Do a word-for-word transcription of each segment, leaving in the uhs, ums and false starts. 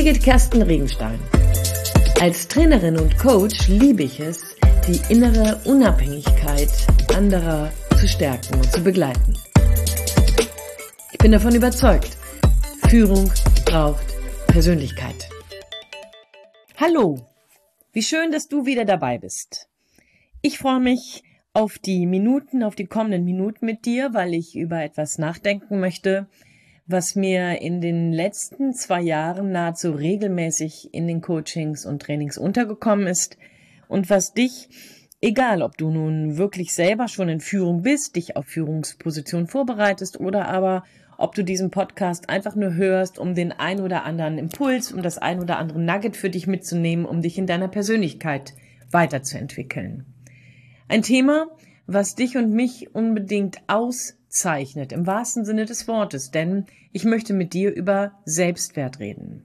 Birgit Kersten Regenstein. Als Trainerin und Coach liebe ich es, die innere Unabhängigkeit anderer zu stärken und zu begleiten. Ich bin davon überzeugt, Führung braucht Persönlichkeit. Hallo, wie schön, dass du wieder dabei bist. Ich freue mich auf die Minuten, auf die kommenden Minuten mit dir, weil ich über etwas nachdenken möchte, was mir in den letzten zwei Jahren nahezu regelmäßig in den Coachings und Trainings untergekommen ist und was dich, egal ob du nun wirklich selber schon in Führung bist, dich auf Führungsposition vorbereitest oder aber ob du diesen Podcast einfach nur hörst, um den ein oder anderen Impuls, um das ein oder andere Nugget für dich mitzunehmen, um dich in deiner Persönlichkeit weiterzuentwickeln. Ein Thema, was dich und mich unbedingt auszeichnet, im wahrsten Sinne des Wortes, denn ich möchte mit dir über Selbstwert reden.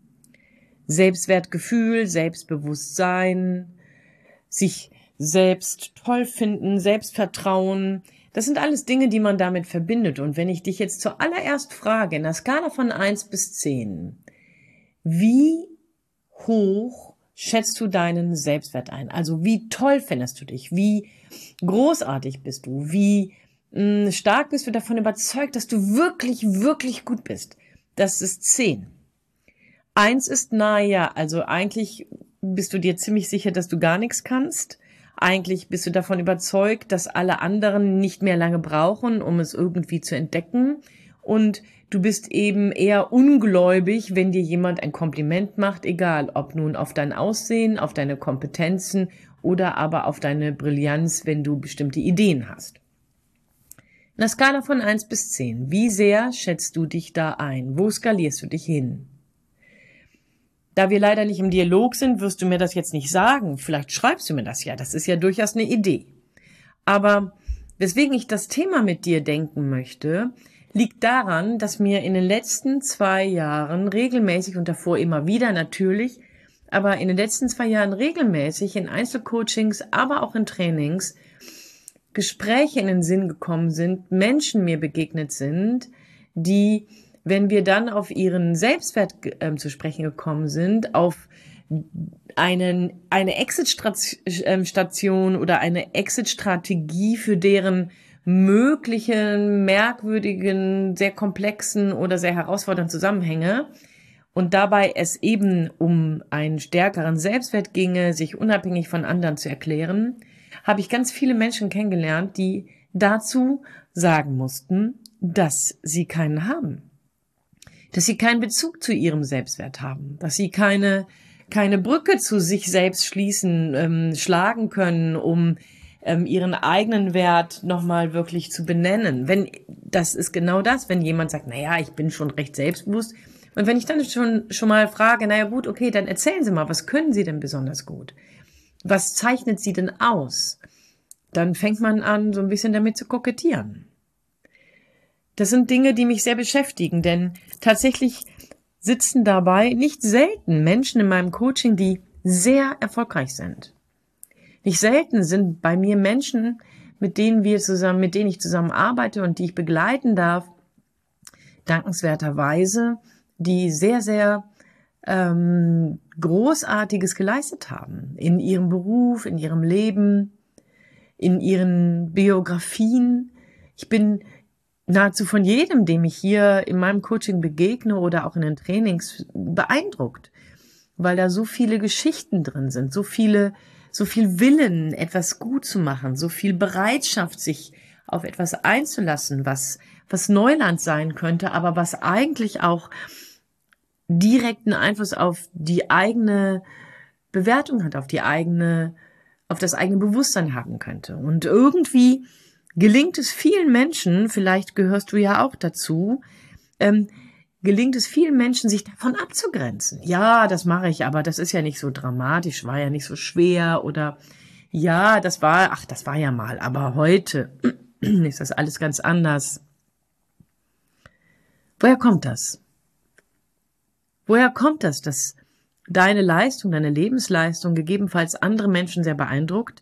Selbstwertgefühl, Selbstbewusstsein, sich selbst toll finden, Selbstvertrauen, das sind alles Dinge, die man damit verbindet. Und wenn ich dich jetzt zuallererst frage, in der Skala von eins bis zehn, wie hoch schätzt du deinen Selbstwert ein? Also wie toll findest du dich? Wie großartig bist du? Wie mh, stark bist du davon überzeugt, dass du wirklich, wirklich gut bist? Das ist zehn. Eins ist naja, also eigentlich bist du dir ziemlich sicher, dass du gar nichts kannst. Eigentlich bist du davon überzeugt, dass alle anderen nicht mehr lange brauchen, um es irgendwie zu entdecken. Und du bist eben eher ungläubig, wenn dir jemand ein Kompliment macht, egal ob nun auf dein Aussehen, auf deine Kompetenzen oder aber auf deine Brillanz, wenn du bestimmte Ideen hast. In der Skala von eins bis zehn, wie sehr schätzt du dich da ein? Wo skalierst du dich hin? Da wir leider nicht im Dialog sind, wirst du mir das jetzt nicht sagen. Vielleicht schreibst du mir das ja. Das ist ja durchaus eine Idee. Aber weswegen ich das Thema mit dir denken möchte, liegt daran, dass mir in den letzten zwei Jahren regelmäßig und davor immer wieder natürlich, aber in den letzten zwei Jahren regelmäßig in Einzelcoachings, aber auch in Trainings Gespräche in den Sinn gekommen sind, Menschen mir begegnet sind, die, wenn wir dann auf ihren Selbstwert äh, zu sprechen gekommen sind, auf einen, eine Exit-Station oder eine Exit-Strategie für deren möglichen, merkwürdigen, sehr komplexen oder sehr herausfordernden Zusammenhänge und dabei es eben um einen stärkeren Selbstwert ginge, sich unabhängig von anderen zu erklären, habe ich ganz viele Menschen kennengelernt, die dazu sagen mussten, dass sie keinen haben. Dass sie keinen Bezug zu ihrem Selbstwert haben, dass sie keine keine Brücke zu sich selbst schließen, ähm, schlagen können, um ähm, ihren eigenen Wert nochmal wirklich zu benennen. Wenn das ist genau das, wenn jemand sagt, naja, ich bin schon recht selbstbewusst. Und wenn ich dann schon schon mal frage, naja gut, okay, dann erzählen Sie mal, was können Sie denn besonders gut? Was zeichnet Sie denn aus? Dann fängt man an, so ein bisschen damit zu kokettieren. Das sind Dinge, die mich sehr beschäftigen, denn tatsächlich sitzen dabei nicht selten Menschen in meinem Coaching, die sehr erfolgreich sind. Nicht selten sind bei mir Menschen, mit denen wir zusammen, mit denen ich zusammen arbeite und die ich begleiten darf, dankenswerterweise, die sehr, sehr ähm, Großartiges geleistet haben in ihrem Beruf, in ihrem Leben, in ihren Biografien. Ich bin nahezu von jedem, dem ich hier in meinem Coaching begegne oder auch in den Trainings, beeindruckt, weil da so viele Geschichten drin sind, so viele, so viel Willen, etwas gut zu machen, so viel Bereitschaft, sich auf etwas einzulassen, was, was Neuland sein könnte, aber was eigentlich auch direkten Einfluss auf die eigene Bewertung hat, auf die eigene, auf das eigene Bewusstsein haben könnte. Und irgendwie gelingt es vielen Menschen, vielleicht gehörst du ja auch dazu, ähm, gelingt es vielen Menschen, sich davon abzugrenzen. Ja, das mache ich, aber das ist ja nicht so dramatisch, war ja nicht so schwer oder ja, das war, ach, das war ja mal, aber heute ist das alles ganz anders. Woher kommt das? Woher kommt das, dass deine Leistung, deine Lebensleistung gegebenenfalls andere Menschen sehr beeindruckt,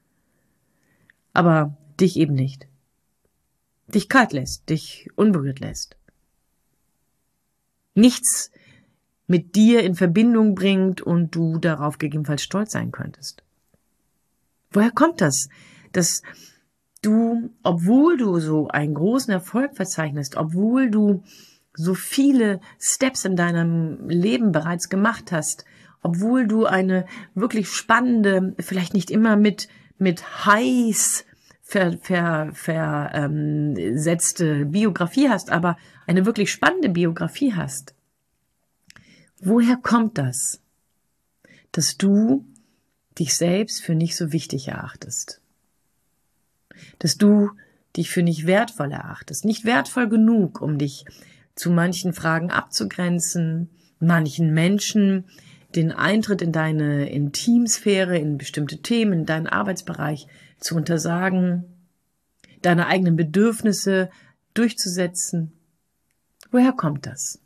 aber dich eben nicht, dich kalt lässt, dich unberührt lässt? Nichts mit dir in Verbindung bringt und du darauf gegebenenfalls stolz sein könntest? Woher kommt das, dass du, obwohl du so einen großen Erfolg verzeichnest, obwohl du so viele Steps in deinem Leben bereits gemacht hast, obwohl du eine wirklich spannende, vielleicht nicht immer mit mit Highs ver, ver, versetzte Biografie hast, aber eine wirklich spannende Biografie hast. Woher kommt das, dass du dich selbst für nicht so wichtig erachtest? Dass du dich für nicht wertvoll erachtest, nicht wertvoll genug, um dich zu manchen Fragen abzugrenzen, manchen Menschen den Eintritt in deine Intimsphäre, in bestimmte Themen, in deinen Arbeitsbereich zu untersagen, deine eigenen Bedürfnisse durchzusetzen. Woher kommt das?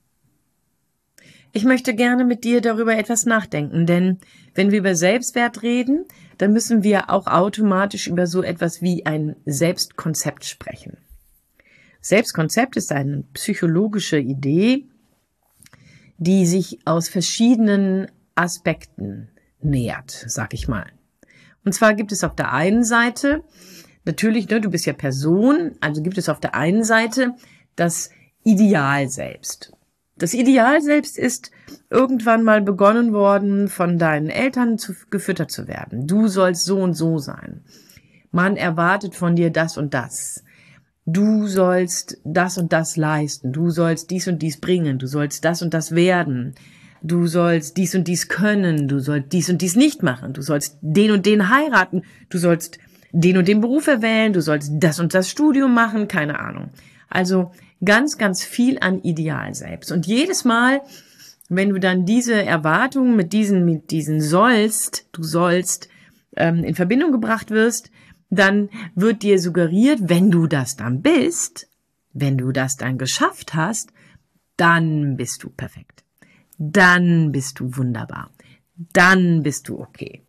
Ich möchte gerne mit dir darüber etwas nachdenken, denn wenn wir über Selbstwert reden, dann müssen wir auch automatisch über so etwas wie ein Selbstkonzept sprechen. Selbstkonzept ist eine psychologische Idee, die sich aus verschiedenen Aspekten nähert, sag ich mal. Und zwar gibt es auf der einen Seite, natürlich, ne, du bist ja Person, also gibt es auf der einen Seite das Ideal selbst. Das Ideal selbst ist irgendwann mal begonnen worden, von deinen Eltern zu, gefüttert zu werden. Du sollst so und so sein. Man erwartet von dir das und das. Du sollst das und das leisten. Du sollst dies und dies bringen. Du sollst das und das werden. Du sollst dies und dies können. Du sollst dies und dies nicht machen. Du sollst den und den heiraten. Du sollst den und den Beruf erwählen. Du sollst das und das Studium machen. Keine Ahnung. Also ganz, ganz viel an Ideal selbst. Und jedes Mal, wenn du dann diese Erwartungen mit diesen, mit diesen sollst, du sollst, ähm, in Verbindung gebracht wirst, dann wird dir suggeriert, wenn du das dann bist, wenn du das dann geschafft hast, dann bist du perfekt. Dann bist du wunderbar. Dann bist du okay.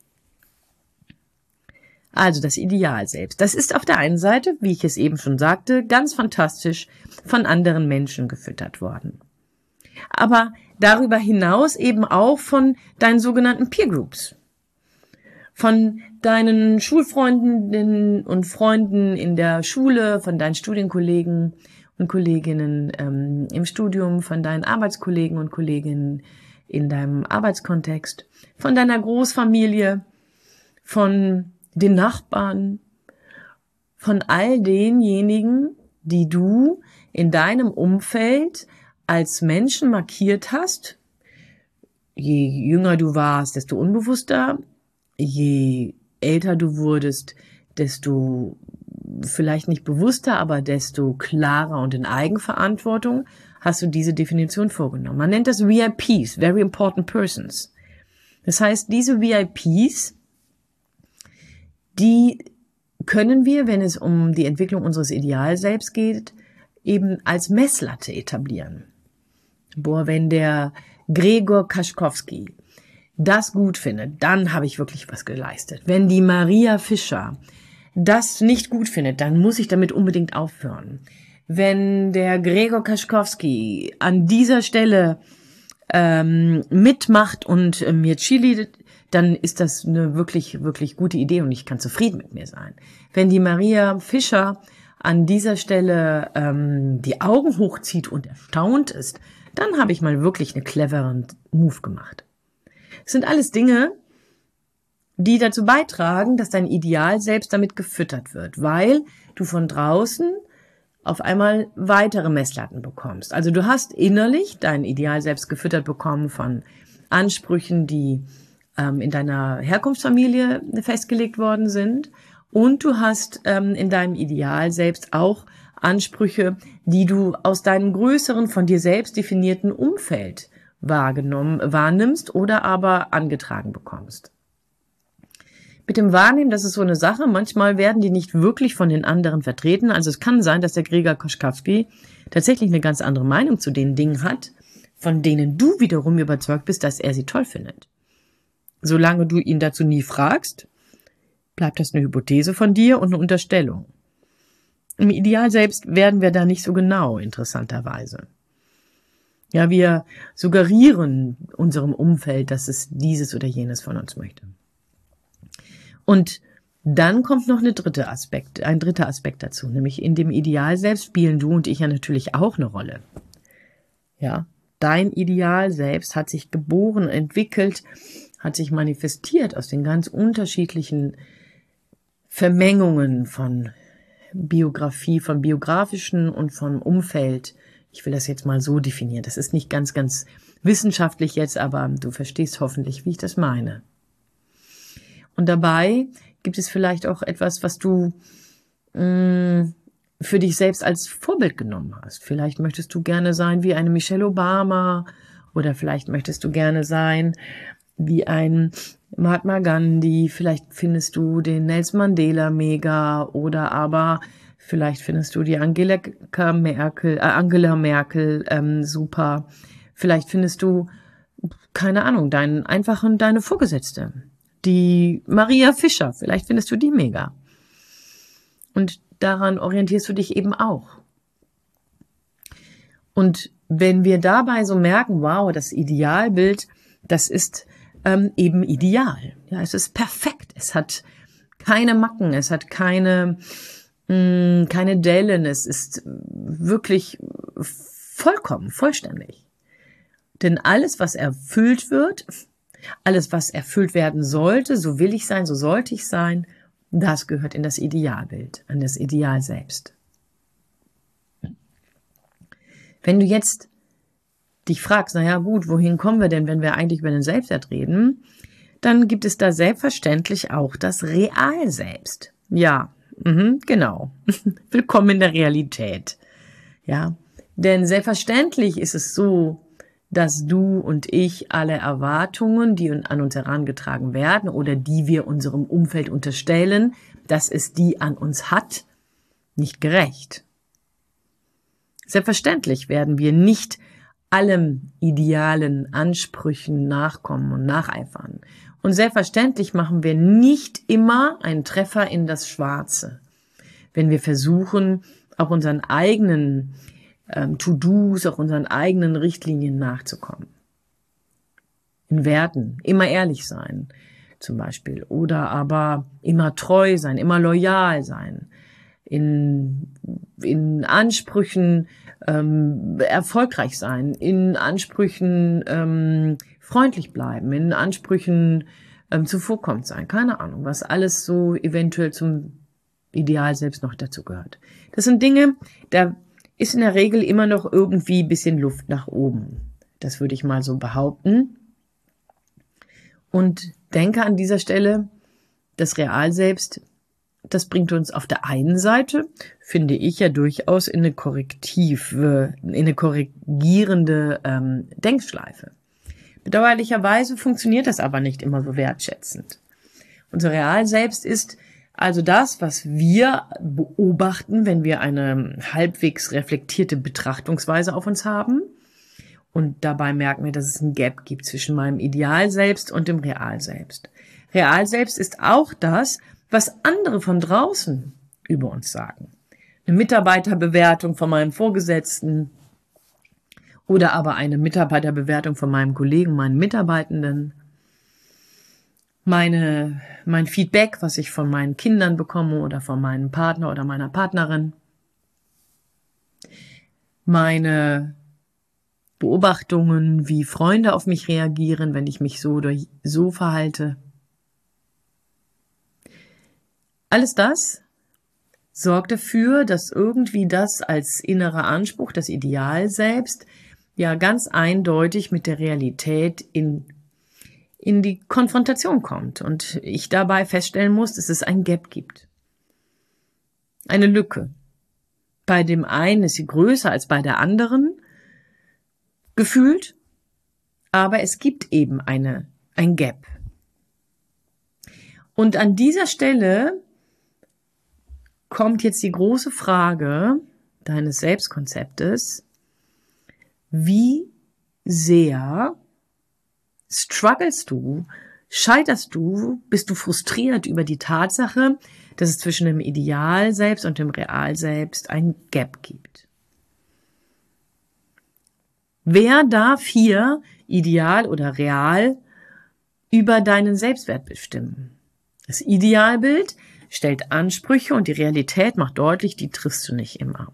Also das Ideal selbst. Das ist auf der einen Seite, wie ich es eben schon sagte, ganz fantastisch von anderen Menschen gefüttert worden. Aber darüber hinaus eben auch von deinen sogenannten Peer Groups. Von deinen Schulfreundinnen und Freunden in der Schule, von deinen Studienkollegen und Kolleginnen ähm, im Studium, von deinen Arbeitskollegen und Kolleginnen in deinem Arbeitskontext, von deiner Großfamilie, von den Nachbarn, von all denjenigen, die du in deinem Umfeld als Menschen markiert hast. Je jünger du warst, desto unbewusster. Je älter du wurdest, desto vielleicht nicht bewusster, aber desto klarer und in Eigenverantwortung hast du diese Definition vorgenommen. Man nennt das V I Ps, Very Important Persons. Das heißt, diese V I Ps, die können wir, wenn es um die Entwicklung unseres Idealselbst geht, eben als Messlatte etablieren. Boah, wenn der Gregor Kaschkowski das gut findet, dann habe ich wirklich was geleistet. Wenn die Maria Fischer das nicht gut findet, dann muss ich damit unbedingt aufhören. Wenn der Gregor Kaschkowski an dieser Stelle ähm, mitmacht und äh, mir Chili, dann ist das eine wirklich, wirklich gute Idee und ich kann zufrieden mit mir sein. Wenn die Maria Fischer an dieser Stelle ähm, die Augen hochzieht und erstaunt ist, dann habe ich mal wirklich einen cleveren Move gemacht. Das sind alles Dinge, die dazu beitragen, dass dein Ideal selbst damit gefüttert wird, weil du von draußen auf einmal weitere Messlatten bekommst. Also du hast innerlich dein Ideal selbst gefüttert bekommen von Ansprüchen, die ähm, in deiner Herkunftsfamilie festgelegt worden sind, und du hast ähm, in deinem Ideal selbst auch Ansprüche, die du aus deinem größeren, von dir selbst definierten Umfeld wahrgenommen, wahrnimmst oder aber angetragen bekommst. Mit dem Wahrnehmen, das ist so eine Sache, manchmal werden die nicht wirklich von den anderen vertreten. Also es kann sein, dass der Gregor Kaschkowski tatsächlich eine ganz andere Meinung zu den Dingen hat, von denen du wiederum überzeugt bist, dass er sie toll findet. Solange du ihn dazu nie fragst, bleibt das eine Hypothese von dir und eine Unterstellung. Im Ideal selbst werden wir da nicht so genau, interessanterweise. Ja, wir suggerieren unserem Umfeld, dass es dieses oder jenes von uns möchte. Und dann kommt noch eine dritte Aspekt, ein dritter Aspekt dazu, nämlich in dem Ideal selbst spielen du und ich ja natürlich auch eine Rolle. Ja, dein Ideal selbst hat sich geboren, entwickelt, hat sich manifestiert aus den ganz unterschiedlichen Vermengungen von Biografie, von biografischen und vom Umfeld. Ich will das jetzt mal so definieren. Das ist nicht ganz, ganz wissenschaftlich jetzt, aber du verstehst hoffentlich, wie ich das meine. Und dabei gibt es vielleicht auch etwas, was du mh, für dich selbst als Vorbild genommen hast. Vielleicht möchtest du gerne sein wie eine Michelle Obama oder vielleicht möchtest du gerne sein wie ein Mahatma Gandhi. Vielleicht findest du den Nelson Mandela mega oder aber vielleicht findest du die Angela Merkel, äh, Angela Merkel ähm, super. Vielleicht findest du, keine Ahnung, deinen einfachen, deine Vorgesetzte. Die Maria Fischer, vielleicht findest du die mega. Und daran orientierst du dich eben auch. Und wenn wir dabei so merken, wow, das Idealbild, das ist ähm, eben ideal. Ja, es ist perfekt. Es hat keine Macken, es hat keine, mh, keine Dellen. Es ist wirklich vollkommen, vollständig. Denn alles, was erfüllt wird, alles, was erfüllt werden sollte, so will ich sein, so sollte ich sein, das gehört in das Idealbild, an das Ideal selbst. Wenn du jetzt dich fragst, naja gut, wohin kommen wir denn, wenn wir eigentlich über den Selbstwert reden, dann gibt es da selbstverständlich auch das Real-Selbst. Ja, mhm, genau. Willkommen in der Realität. Ja, denn selbstverständlich ist es so, dass du und ich alle Erwartungen, die an uns herangetragen werden oder die wir unserem Umfeld unterstellen, dass es die an uns hat, nicht gerecht. Selbstverständlich werden wir nicht allem idealen Ansprüchen nachkommen und nacheifern. Und selbstverständlich machen wir nicht immer einen Treffer in das Schwarze, wenn wir versuchen, auch unseren eigenen ähm, To-Dos, auch unseren eigenen Richtlinien nachzukommen. In Werten, immer ehrlich sein zum Beispiel oder aber immer treu sein, immer loyal sein, in, in Ansprüchen ähm, erfolgreich sein, in Ansprüchen ähm, freundlich bleiben, in Ansprüchen ähm, zuvorkommend sein, keine Ahnung, was alles so eventuell zum Ideal selbst noch dazu gehört. Das sind Dinge, da ist in der Regel immer noch irgendwie ein bisschen Luft nach oben. Das würde ich mal so behaupten. Und denke an dieser Stelle, das Real selbst, das bringt uns auf der einen Seite, finde ich ja durchaus in eine korrektive, in eine korrigierende ähm, Denkschleife. Bedauerlicherweise funktioniert das aber nicht immer so wertschätzend. Unser Real selbst ist also das, was wir beobachten, wenn wir eine halbwegs reflektierte Betrachtungsweise auf uns haben. Und dabei merken wir, dass es ein Gap gibt zwischen meinem Ideal selbst und dem Real selbst. Real selbst ist auch das, was andere von draußen über uns sagen. Eine Mitarbeiterbewertung von meinem Vorgesetzten oder aber eine Mitarbeiterbewertung von meinem Kollegen, meinen Mitarbeitenden. Meine, mein Feedback, was ich von meinen Kindern bekomme oder von meinem Partner oder meiner Partnerin. Meine Beobachtungen, wie Freunde auf mich reagieren, wenn ich mich so oder so verhalte. Alles das sorgt dafür, dass irgendwie das als innerer Anspruch, das Ideal selbst, ja ganz eindeutig mit der Realität in in die Konfrontation kommt und ich dabei feststellen muss, dass es ein Gap gibt. Eine Lücke. Bei dem einen ist sie größer als bei der anderen, gefühlt, aber es gibt eben eine, ein Gap. Und an dieser Stelle kommt jetzt die große Frage deines Selbstkonzeptes, wie sehr strugglest du, scheiterst du, bist du frustriert über die Tatsache, dass es zwischen dem Ideal selbst und dem Real selbst ein Gap gibt. Wer darf hier ideal oder real über deinen Selbstwert bestimmen? Das Idealbild stellt Ansprüche und die Realität macht deutlich, die triffst du nicht immer.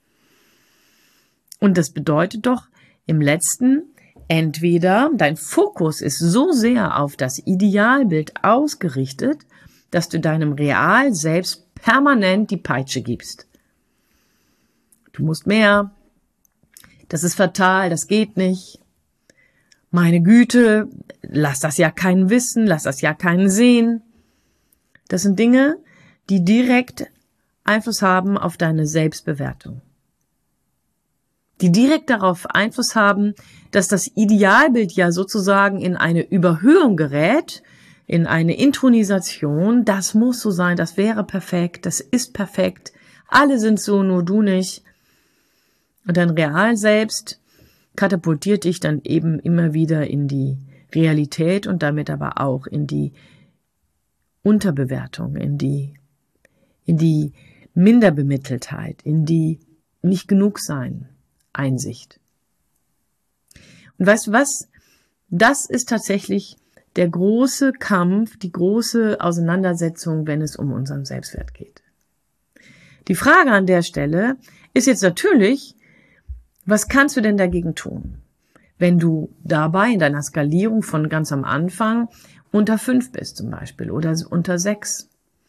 Und das bedeutet doch im Letzten, entweder dein Fokus ist so sehr auf das Idealbild ausgerichtet, dass du deinem Real selbst permanent die Peitsche gibst. Du musst mehr, das ist fatal, das geht nicht. Meine Güte, lass das ja keinen wissen, lass das ja keinen sehen. Das sind Dinge, die direkt Einfluss haben auf deine Selbstbewertung. Die direkt darauf Einfluss haben, dass das Idealbild ja sozusagen in eine Überhöhung gerät, in eine Intronisation. Das muss so sein, das wäre perfekt, das ist perfekt, alle sind so, nur du nicht. Und dein Real selbst katapultiert dich dann eben immer wieder in die Realität und damit aber auch in die Unterbewertung, in die, in die Minderbemitteltheit, in die Nicht-Genug-Sein. Einsicht. Und weißt du was? Das ist tatsächlich der große Kampf, die große Auseinandersetzung, wenn es um unseren Selbstwert geht. Die Frage an der Stelle ist jetzt natürlich, was kannst du denn dagegen tun, wenn du dabei in deiner Skalierung von ganz am Anfang unter fünf bist zum Beispiel oder unter sechs?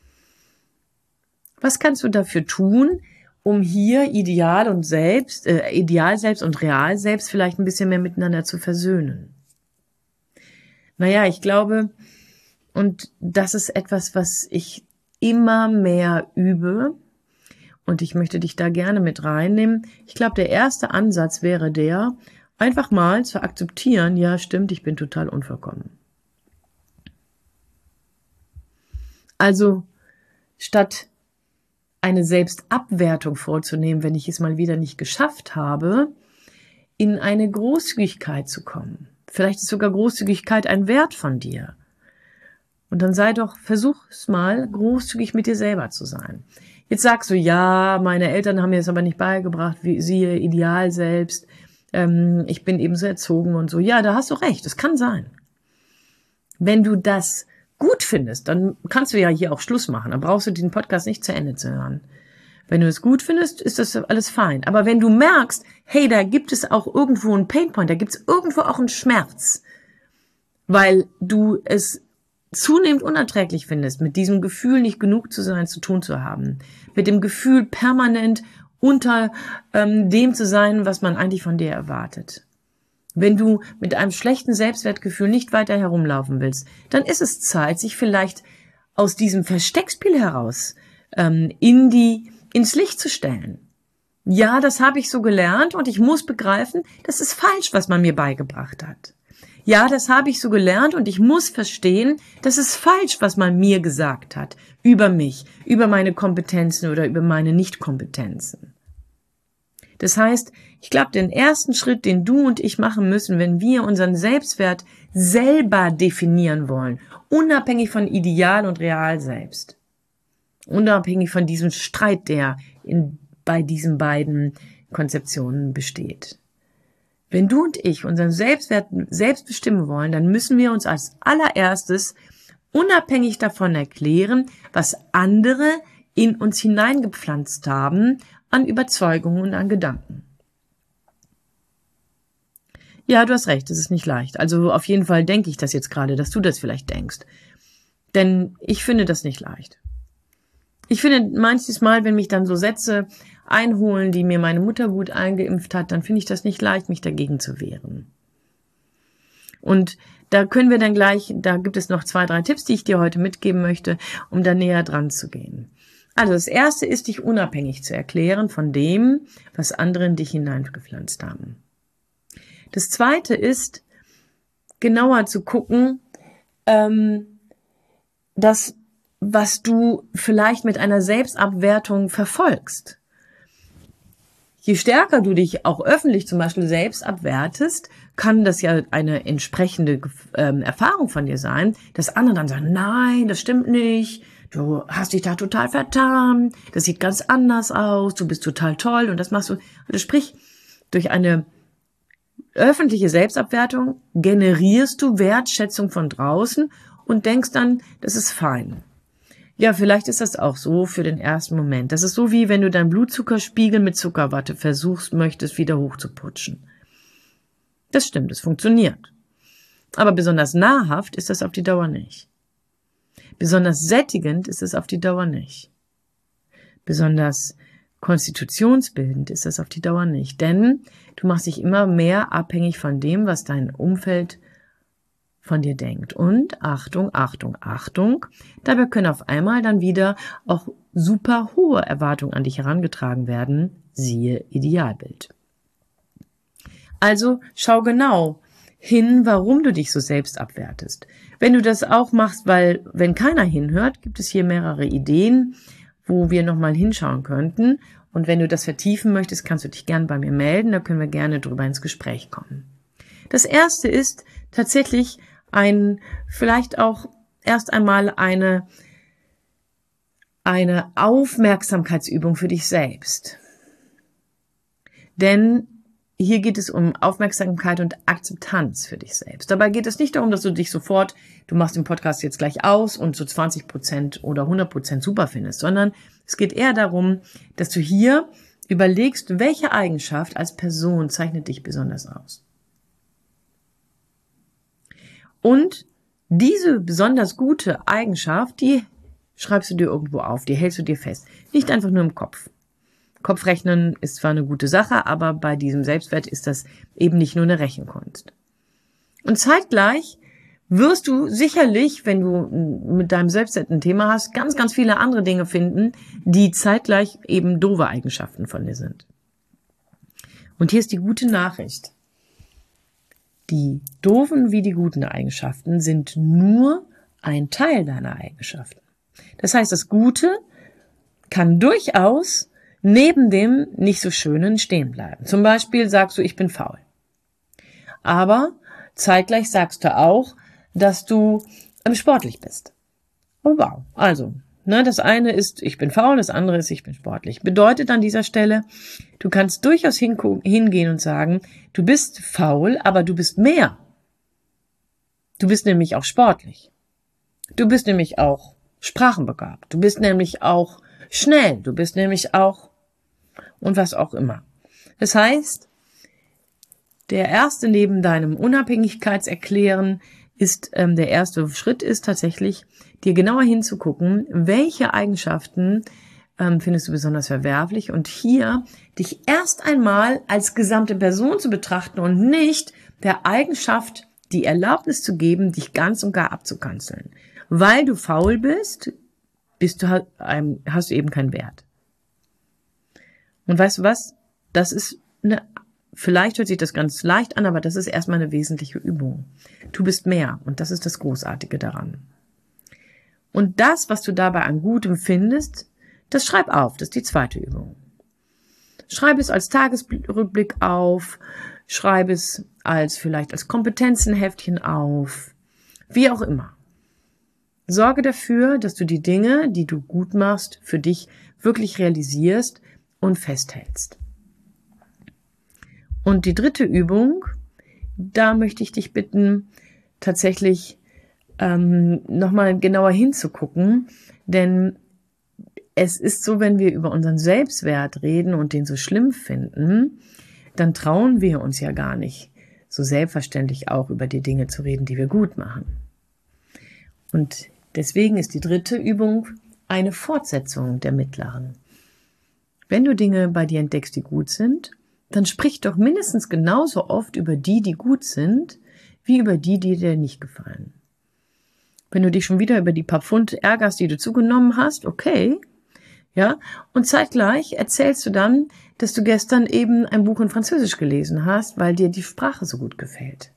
Was kannst du dafür tun, um hier Ideal und Selbst, äh, Ideal selbst und Real selbst vielleicht ein bisschen mehr miteinander zu versöhnen? Naja, ich glaube, und das ist etwas, was ich immer mehr übe, und ich möchte dich da gerne mit reinnehmen. Ich glaube, der erste Ansatz wäre der, einfach mal zu akzeptieren, ja, stimmt, ich bin total unvollkommen. Also, statt eine Selbstabwertung vorzunehmen, wenn ich es mal wieder nicht geschafft habe, in eine Großzügigkeit zu kommen. Vielleicht ist sogar Großzügigkeit ein Wert von dir. Und dann sei doch, versuch es mal, großzügig mit dir selber zu sein. Jetzt sagst du, ja, meine Eltern haben mir das aber nicht beigebracht, wie siehe Ideal selbst, ähm, ich bin eben so erzogen und so. Ja, da hast du recht, das kann sein. Wenn du das gut findest, dann kannst du ja hier auch Schluss machen. Dann brauchst du den Podcast nicht zu Ende zu hören. Wenn du es gut findest, ist das alles fein. Aber wenn du merkst, hey, da gibt es auch irgendwo einen Painpoint, da gibt es irgendwo auch einen Schmerz, weil du es zunehmend unerträglich findest, mit diesem Gefühl, nicht genug zu sein, zu tun zu haben, mit dem Gefühl, permanent unter ähm, dem zu sein, was man eigentlich von dir erwartet. Wenn du mit einem schlechten Selbstwertgefühl nicht weiter herumlaufen willst, dann ist es Zeit, sich vielleicht aus diesem Versteckspiel heraus ähm, in die, ins Licht zu stellen. Ja, das habe ich so gelernt und ich muss begreifen, das ist falsch, was man mir beigebracht hat. Ja, das habe ich so gelernt und ich muss verstehen, das ist falsch, was man mir gesagt hat über mich, über meine Kompetenzen oder über meine Nichtkompetenzen. Das heißt, ich glaube, den ersten Schritt, den du und ich machen müssen, wenn wir unseren Selbstwert selber definieren wollen, unabhängig von Ideal und Real selbst, unabhängig von diesem Streit, der in, bei diesen beiden Konzeptionen besteht. Wenn du und ich unseren Selbstwert selbst bestimmen wollen, dann müssen wir uns als allererstes unabhängig davon erklären, was andere in uns hineingepflanzt haben an Überzeugungen und an Gedanken. Ja, du hast recht, es ist nicht leicht. Also auf jeden Fall denke ich das jetzt gerade, dass du das vielleicht denkst. Denn ich finde das nicht leicht. Ich finde manches Mal, wenn mich dann so Sätze einholen, die mir meine Mutter gut eingeimpft hat, dann finde ich das nicht leicht, mich dagegen zu wehren. Und da können wir dann gleich, da gibt es noch zwei, drei Tipps, die ich dir heute mitgeben möchte, um da näher dran zu gehen. Also das erste ist, dich unabhängig zu erklären von dem, was andere in dich hineingepflanzt haben. Das zweite ist, genauer zu gucken, ähm, dass, was du vielleicht mit einer Selbstabwertung verfolgst. Je stärker du dich auch öffentlich zum Beispiel selbst abwertest, kann das ja eine entsprechende ähm, Erfahrung von dir sein, dass andere dann sagen, nein, das stimmt nicht, du hast dich da total vertan, das sieht ganz anders aus, du bist total toll und das machst du. Also sprich, durch eine öffentliche Selbstabwertung generierst du Wertschätzung von draußen und denkst dann, das ist fein. Ja, vielleicht ist das auch so für den ersten Moment. Das ist so, wie wenn du deinen Blutzuckerspiegel mit Zuckerwatte versuchst, möchtest, wieder hochzuputschen. Das stimmt, es funktioniert. Aber besonders nahrhaft ist das auf die Dauer nicht. Besonders sättigend ist es auf die Dauer nicht. Besonders konstitutionsbildend ist das auf die Dauer nicht. Denn du machst dich immer mehr abhängig von dem, was dein Umfeld von dir denkt. Und Achtung, Achtung, Achtung, dabei können auf einmal dann wieder auch super hohe Erwartungen an dich herangetragen werden, siehe Idealbild. Also schau genau hin, warum du dich so selbst abwertest. Wenn du das auch machst, weil wenn keiner hinhört, gibt es hier mehrere Ideen, wo wir nochmal hinschauen könnten. Und wenn du das vertiefen möchtest, kannst du dich gerne bei mir melden, da können wir gerne drüber ins Gespräch kommen. Das erste ist tatsächlich ein, vielleicht auch erst einmal eine, eine Aufmerksamkeitsübung für dich selbst. Denn hier geht es um Aufmerksamkeit und Akzeptanz für dich selbst. Dabei geht es nicht darum, dass du dich sofort, du machst den Podcast jetzt gleich aus und so zwanzig Prozent oder hundert Prozent super findest, sondern es geht eher darum, dass du hier überlegst, welche Eigenschaft als Person zeichnet dich besonders aus. Und diese besonders gute Eigenschaft, die schreibst du dir irgendwo auf, die hältst du dir fest. Nicht einfach nur im Kopf. Kopfrechnen ist zwar eine gute Sache, aber bei diesem Selbstwert ist das eben nicht nur eine Rechenkunst. Und zeitgleich wirst du sicherlich, wenn du mit deinem Selbstwert ein Thema hast, ganz, ganz viele andere Dinge finden, die zeitgleich eben doofe Eigenschaften von dir sind. Und hier ist die gute Nachricht. Die doofen wie die guten Eigenschaften sind nur ein Teil deiner Eigenschaften. Das heißt, das Gute kann durchaus neben dem nicht so Schönen stehen bleiben. Zum Beispiel sagst du, ich bin faul. Aber zeitgleich sagst du auch, dass du sportlich bist. Oh wow. Also, ne, das eine ist, ich bin faul, das andere ist, ich bin sportlich. Bedeutet an dieser Stelle, du kannst durchaus hingehen und sagen, du bist faul, aber du bist mehr. Du bist nämlich auch sportlich. Du bist nämlich auch sprachenbegabt. Du bist nämlich auch schnell. Du bist nämlich auch und was auch immer. Das heißt, der erste neben deinem Unabhängigkeitserklären ist, ähm, der erste Schritt ist tatsächlich, dir genauer hinzugucken, welche Eigenschaften ähm, findest du besonders verwerflich und hier dich erst einmal als gesamte Person zu betrachten und nicht der Eigenschaft die Erlaubnis zu geben, dich ganz und gar abzukanzeln. Weil du faul bist, bist du halt, ähm, hast du eben keinen Wert. Und weißt du was? Das ist eine, vielleicht hört sich das ganz leicht an, aber das ist erstmal eine wesentliche Übung. Du bist mehr und das ist das Großartige daran. Und das, was du dabei an Gutem findest, das schreib auf, das ist die zweite Übung. Schreib es als Tagesrückblick auf, schreib es als vielleicht als Kompetenzenheftchen auf, wie auch immer. Sorge dafür, dass du die Dinge, die du gut machst, für dich wirklich realisierst und festhältst. Und die dritte Übung, da möchte ich dich bitten, tatsächlich ähm, nochmal genauer hinzugucken, denn es ist so, wenn wir über unseren Selbstwert reden und den so schlimm finden, dann trauen wir uns ja gar nicht, so selbstverständlich auch über die Dinge zu reden, die wir gut machen. Und deswegen ist die dritte Übung eine Fortsetzung der mittleren. Wenn du Dinge bei dir entdeckst, die gut sind, dann sprich doch mindestens genauso oft über die, die gut sind, wie über die, die dir nicht gefallen. Wenn du dich schon wieder über die paar Pfund ärgerst, die du zugenommen hast, okay, ja, und zeitgleich erzählst du dann, dass du gestern eben ein Buch in Französisch gelesen hast, weil dir die Sprache so gut gefällt.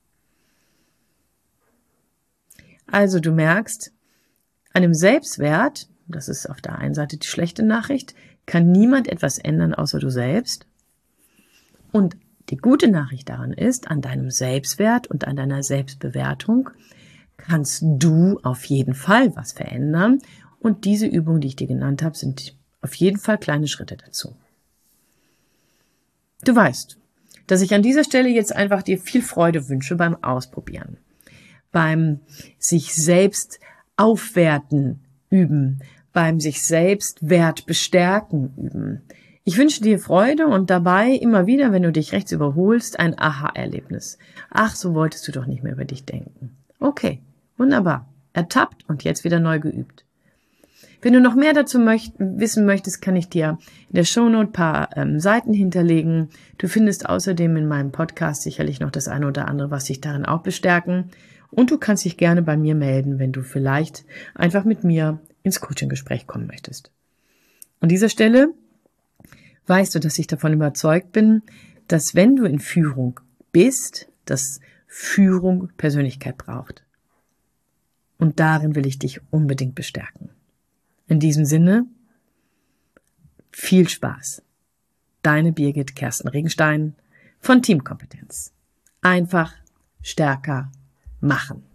Also du merkst, an dem Selbstwert, das ist auf der einen Seite die schlechte Nachricht, kann niemand etwas ändern, außer du selbst. Und die gute Nachricht daran ist, an deinem Selbstwert und an deiner Selbstbewertung kannst du auf jeden Fall was verändern. Und diese Übungen, die ich dir genannt habe, sind auf jeden Fall kleine Schritte dazu. Du weißt, dass ich an dieser Stelle jetzt einfach dir viel Freude wünsche beim Ausprobieren, beim sich selbst aufwerten üben, beim sich selbst Wert bestärken üben. Ich wünsche dir Freude und dabei immer wieder, wenn du dich rechts überholst, ein Aha-Erlebnis. Ach, so wolltest du doch nicht mehr über dich denken. Okay, wunderbar. Ertappt und jetzt wieder neu geübt. Wenn du noch mehr dazu möcht- wissen möchtest, kann ich dir in der Shownote ein paar ähm, Seiten hinterlegen. Du findest außerdem in meinem Podcast sicherlich noch das eine oder andere, was dich darin auch bestärken. Und du kannst dich gerne bei mir melden, wenn du vielleicht einfach mit mir ins Coaching-Gespräch kommen möchtest. An dieser Stelle weißt du, dass ich davon überzeugt bin, dass wenn du in Führung bist, dass Führung Persönlichkeit braucht. Und darin will ich dich unbedingt bestärken. In diesem Sinne, viel Spaß. Deine Birgit Kersten Regenstein von Teamkompetenz. Einfach stärker machen.